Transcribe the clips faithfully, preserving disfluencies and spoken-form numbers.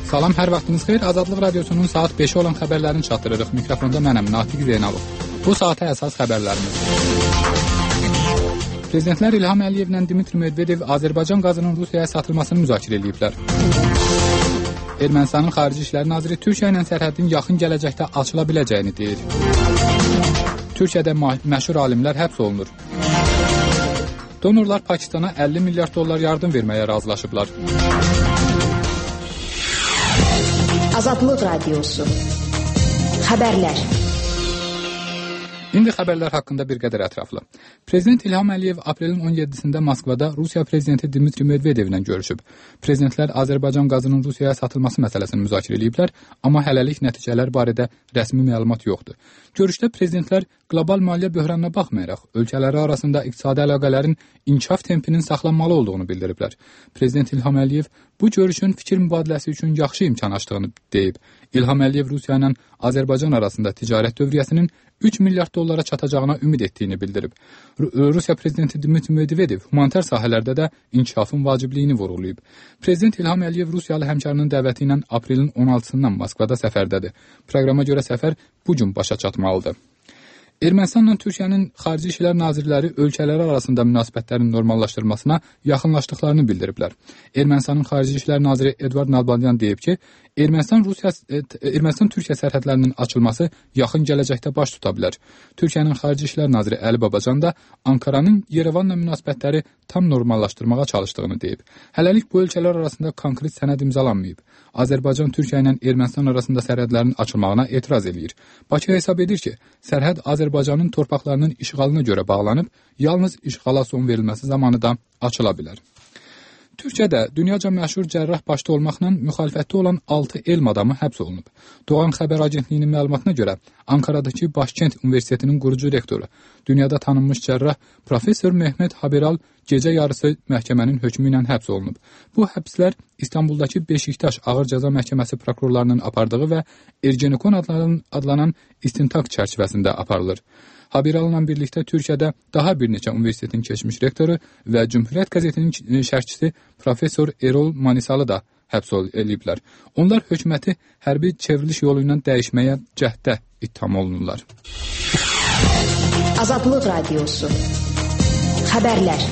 Salam, hər vaxtınız xeyir. Azadlıq Radiosunun saat beşi olan xəbərlərini çatdırırıq. Mikrofonda mənəm, Natiq Zeynalov. Bu saata əsas xəbərlərimiz. Prezidentlər İlham Əliyevlə Dmitri Medvedev Azərbaycan qazının Rusiyaya satılmasını müzakirə ediblər. Ermənistanın Xarici İşlər Naziri Türkiyə ilə sərhədin yaxın gələcəkdə açıla biləcəyini deyir. Türkiyədə məşhur alimlər həbs olunur. Donorlar Pakistana əlli milyard dollar yardım verməyə razılaşıblar. Azadlıq Radiosu. Xəbərlər. İndi xəbərlər haqqında bir qədər ətraflı. Prezident İlham Əliyev aprelin on yeddisində Moskvada Rusiya prezidenti Dmitri Medvedevlə görüşüb. Prezidentlər Azərbaycan qazının Rusiyaya satılması məsələsini müzakirə ediblər, amma hələlik nəticələr barədə rəsmi məlumat yoxdur. Görüşdə prezidentlər qlobal maliyyə böhranına baxmayaraq, ölkələri arasında iqtisadi əlaqələrin inkişaf tempinin saxlanmalı olduğunu bildiriblər. Prezident İlham Əliyev bu görüşün fikir mübadiləsi üçün yaxşı imkan açdığını deyib. İlham Əliyev Rusiya ilə Azərbaycan arasında ticarət dövriyyəsinin üç milyard dollara çatacağına ümid etdiyini bildirib. Rusiya prezidenti Dmitri Medvedev humanitar sahələrdə də inkişafın vacibliyini vurğulayıb. Prezident İlham Əliyev Rusiyalı həmkarının dəvəti ilə aprelin on altısından Moskvada səfərdədir. Proqrama görə səfər bu gün başa çatmalıdır. Ermənistanla Türkiyənin Xarici İşlər Nazirləri ölkələri arasında münasibətlərin normallaşdırılmasına yaxınlaşdıqlarını bildiriblər. Ermənistanın Xarici İşlər Naziri Edvard Nalbanyan deyib ki, Ermənistan Rusiya Ermənistan Türkiyə sərhədlərinin açılması yaxın gələcəkdə baş tuta bilər. Türkiyənin Xarici İşlər Naziri Əli Babacan da Ankaranın Yerevanla münasibətləri tam normallaşdırmağa çalışdığını deyib. Hələlik bu ölkələr arasında konkret sənəd imzalanmayıb. Azərbaycan Türkiyə ilə Ermənistan arasında sərhədlərin açılmağına etiraz eləyir. Bakı hesab edir ki, sərhəd Azərbaycanın torpaqlarının işğalına görə bağlanıb, yalnız işğala son verilməsi zamanı da açıla bilər. Türkiyədə dünyaca məşhur cərrah başda olmaqla müxalifətdə olan altı elm adamı həbs olunub. Doğan Xəbər Agentliyinin məlumatına görə Ankaradakı Başkent Universitetinin qurucu rektoru, dünyada tanınmış cərrah Professor Mehmet Haberal gecə yarısı məhkəmənin hökmü ilə həbs olunub. Bu həbslər İstanbuldakı Beşiktaş Ağır Cəza Məhkəməsi prokurorlarının apardığı və Ergenekon adlanan, adlanan istintaq çərçivəsində aparılır. Habiral'la birlikdə Türkiyədə daha bir neçə universitetin keçmiş rektoru və Cümhuriyyət qəzetinin şərhçisi Professor Erol Manisalı da həbs ediliblər. Onlar hökuməti hərbi çevriliş yolu ilə dəyişməyə cəhddə ittiham olunurlar. Azadlıq Radiosu. Xəbərlər.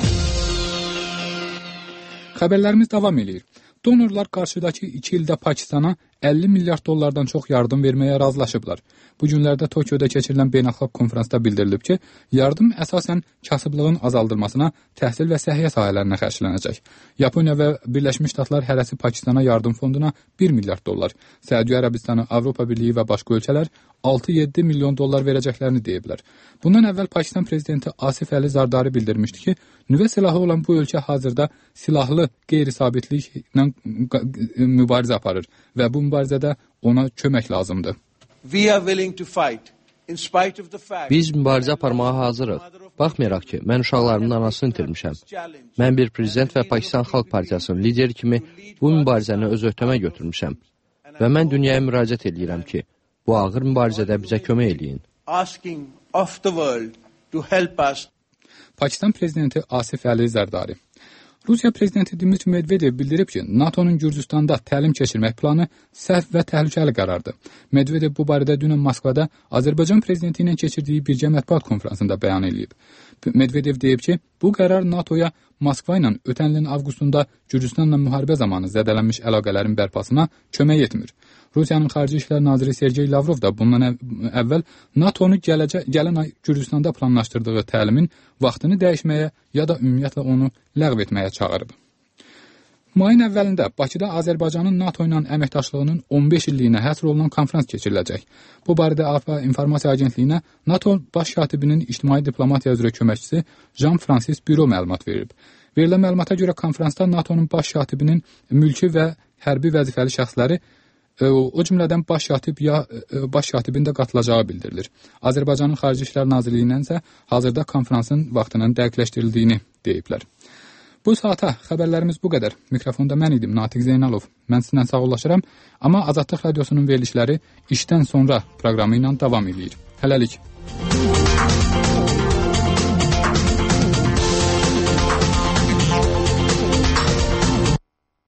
Xəbərlərimiz davam edir. Donorlar qarşıdakı iki ildə Pakistana əlli milyard dollardan çox yardım verməyə razılaşıblar. Bu günlərdə Tokyoda keçirilən beynəlxalq konfransda bildirilib ki, yardım əsasən kasıblığın azaldılmasına, təhsil və səhiyyə sahələrinə xərclənəcək. Yaponiya və Birləşmiş Ştatlar hərəsi Pakistana yardım fonduna bir milyard dollar, Səudiyyə Ərəbistanı, Avropa Birliyi və başqa ölkələr altı yeddi milyon dollar verəcəklərini deyiblər. Bundan əvvəl Pakistan prezidenti Asif Əli Zardari bildirmişdi ki, nüvə silahı olan bu ölkə hazırda silahlı qeyri-sabitliklə mübarizə aparır və bu mübarizədə ona kömək lazımdır. Biz mübarizə aparmağa hazırıq. Baxmayaraq ki, mən uşaqlarımın anasını itirmişəm. Mən bir prezident və Pakistan Xalq Partiyasının lideri kimi bu mübarizəni öz öhdəmə götürmüşəm. Və mən dünyaya müraciət edirəm ki, bu ağır mübarizədə bizə kömək eləyin. Pakistan prezidenti Asif Əli Zardari. Rusiya prezidenti Dmitri Medvedev bildirib ki, NATO'nun Gürcüstanda təlim keçirmək planı səhv və təhlükəli qərardır. Medvedev bu barədə dünən Moskvada Azərbaycan prezidenti ilə keçirdiyi birgə mətbuat konfransında bəyan edib. Medvedev deyib ki, bu qərar NATO'ya Moskva ilə ötən ilin avqustunda Gürcüstanla müharibə zamanı zədələnmiş əlaqələrin bərpasına kömək etmir. Rusiyanın Xarici İşlər Naziri Sergey Lavrov da bundan əvvəl NATO'nu gələcə, gələn ay Gürcüstanda planlaşdırdığı təlimin vaxtını dəyişməyə ya da ümumiyyətlə onu ləğv etməyə çağırıb. Mayın əvvəlində Bakıda Azərbaycanın NATO ilə əməkdaşlığının on beş illiyinə həsr olunan konfrans keçiriləcək. Bu barədə AFP İnformasiya Agentliyinə NATO baş katibinin ictimai diplomatiya üzrə köməkçisi Jean-Francis Bureau məlumat verib. Verilən məlumata görə konfransda NATO'nun baş katibinin mülki və hərbi vəzifəli şəxsləri, o cümlədən baş katib ya baş katibin də qatılacağı bildirilir. Azərbaycanın Xarici İşlər Nazirliyindən isə hazırda konfransın vaxtının dəqiqləşdirildiyini deyiblər. Bu saata xəbərlərimiz bu qədər. Mikrofonda mən idim, Natiq Zeynalov. Mən sizlə sağollaşıram, amma Azadlıq Radiosunun verilişləri işdən sonra proqramı ilə davam edir. Hələlik.